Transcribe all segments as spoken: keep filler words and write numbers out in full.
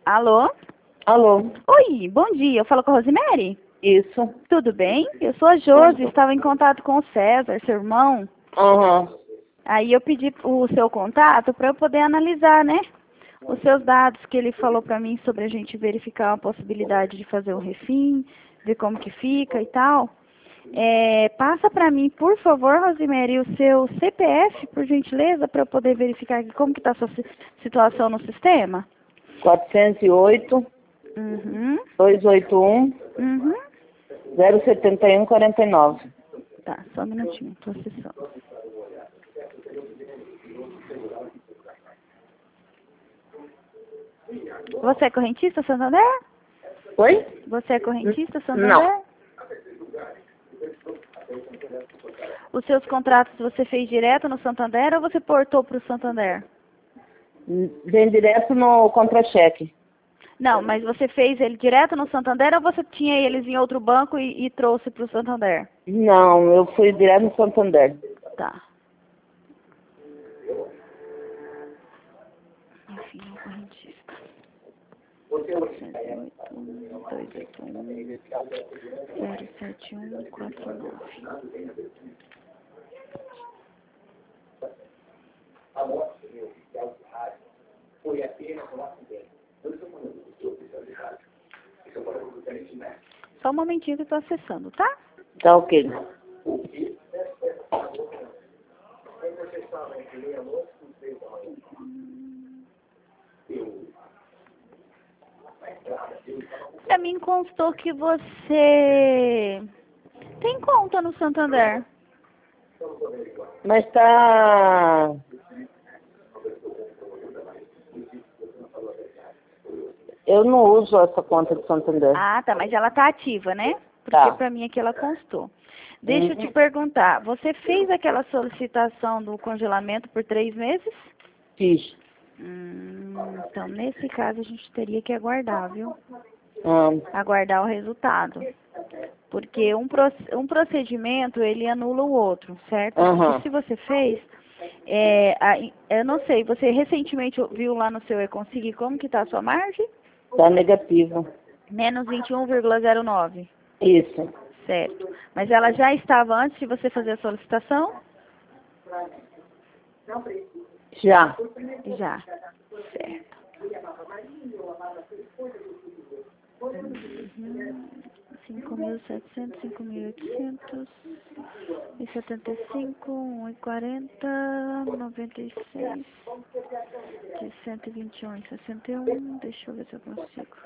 Alô? Alô? Oi, bom dia. Eu falo com a Rosemary? Isso. Tudo bem? Eu sou a Josi, estava em contato com o César, seu irmão. Aham. Aí eu pedi o seu contato para eu poder analisar, né? Os seus dados que ele falou para mim sobre a gente verificar a possibilidade de fazer o refim, ver como que fica e tal. É, passa para mim, por favor, Rosemary, o seu C P F, por gentileza, para eu poder verificar aqui como que está a sua si- situação no sistema. quatrocentos e oito, Uhum, duzentos e oitenta e um, uhum. zero setenta e um, quarenta e nove. Tá, só um minutinho, estou acessando. Você é correntista, Santander? Oi? Você é correntista, Santander? Não. Os seus contratos você fez direto no Santander ou você portou para o Santander? Vem direto no contra-cheque. Não, mas você fez ele direto no Santander ou você tinha eles em outro banco e, e trouxe para o Santander? Não, eu fui direto no Santander. Tá. Enfim, não correntista. setecentos e oito, duzentos e oitenta e um, zero sete um, quatro nove. Só um momentinho que eu estou acessando, tá? Tá ok. Pra mim constou que você tem conta no Santander. Mas tá... Eu não uso essa conta do Santander. Ah, tá, mas ela tá ativa, né? Porque Tá. pra mim aqui ela constou. Deixa eu te Uhum. perguntar, você fez aquela solicitação do congelamento por três meses? Fiz. Hum, então, nesse caso, a gente teria que aguardar, viu? Ah, Aguardar o resultado. Porque um, proce- um procedimento, ele anula o outro, certo? Aham. E se você fez, é, a- eu não sei, você recentemente viu lá no seu e-consegui como que tá a sua margem? Tá negativo. Menos vinte e um vírgula zero nove, Isso. certo. Mas ela já estava antes de você fazer a solicitação? Já. Já, certo. Uhum. cinco mil e setecentos, cinco mil e oitocentos, e setenta e cinco, um e quarenta, noventa e seis, de cento e vinte e um e sessenta e um, deixa eu ver se eu consigo.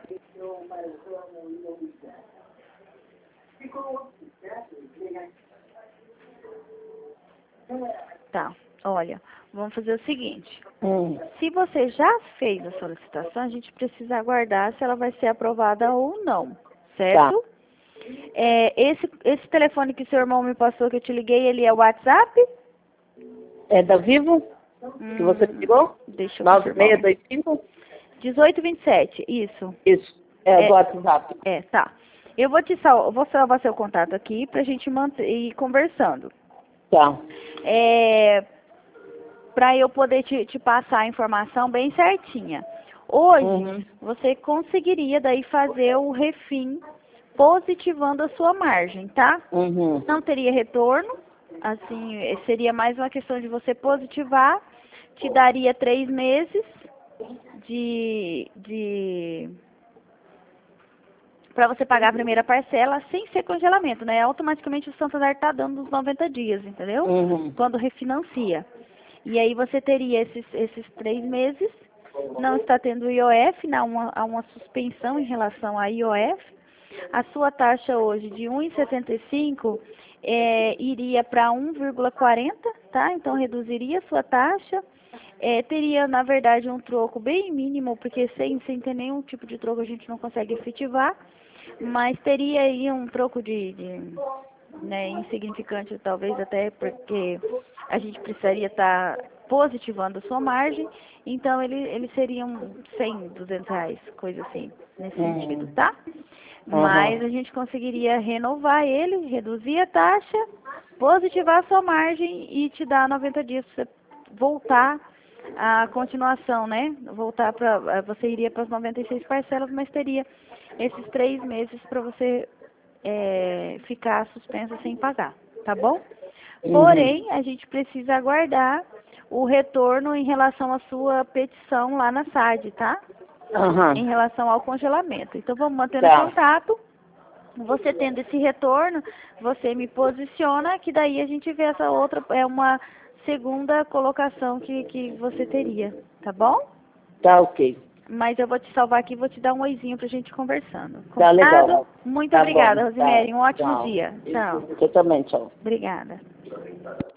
Tá, olha, vamos fazer o seguinte. Hum. Se você já fez a solicitação, a gente precisa aguardar se ela vai ser aprovada ou não, certo? É, esse, esse telefone que seu irmão me passou, que eu te liguei, ele é o WhatsApp? É da Vivo? Que você Hum, ligou? deixa eu nove confirmar. seis dois cinco? dezoito vinte e sete, isso. Isso. É, É, do WhatsApp. é, tá. Eu vou te sal, eu vou salvar seu contato aqui pra gente manter ir conversando. Tá. É, pra eu poder te, te passar a informação bem certinha. Hoje, Uhum. você conseguiria daí fazer o refim positivando a sua margem, tá? Uhum. Não teria retorno, assim, eh, seria mais uma questão de você positivar, te daria três meses de, de para você pagar a primeira parcela sem ser congelamento, né? Automaticamente o Santander está dando os noventa dias, entendeu? Uhum. Quando refinancia. E aí você teria esses, esses três meses, não está tendo I O F, não, há uma, há uma suspensão em relação a I O F. A sua taxa hoje de um vírgula setenta e cinco é, iria para um vírgula quarenta, tá? Então reduziria a sua taxa. É, teria, na verdade, um troco bem mínimo, porque sem, sem ter nenhum tipo de troco a gente não consegue efetivar. Mas teria aí um troco de, de né, insignificante, talvez até porque a gente precisaria estar positivando a sua margem. Então, ele, ele seria um cem, duzentos reais, coisa assim, nesse sentido, Uhum. tá? Mas Uhum. a gente conseguiria renovar ele, reduzir a taxa, positivar a sua margem e te dar noventa dias para você voltar a continuação, né? Voltar para, você iria para as noventa e seis parcelas, mas teria esses três meses para você é, ficar suspensa sem pagar, tá bom? Uhum. Porém, a gente precisa aguardar o retorno em relação à sua petição lá na S A D, tá? Aham. Em relação ao congelamento. Então, vamos mantendo Tá. contato. Você tendo esse retorno, você me posiciona, que daí a gente vê essa outra, é uma segunda colocação que, que você teria, tá bom? Tá ok. Mas eu vou te salvar aqui e vou te dar um oizinho pra gente conversando. Tá legal. Combinado? Muito Tá obrigada, bom. Rosemary. Tá. Um ótimo Tchau. dia. Tchau. Você também, tchau. Obrigada.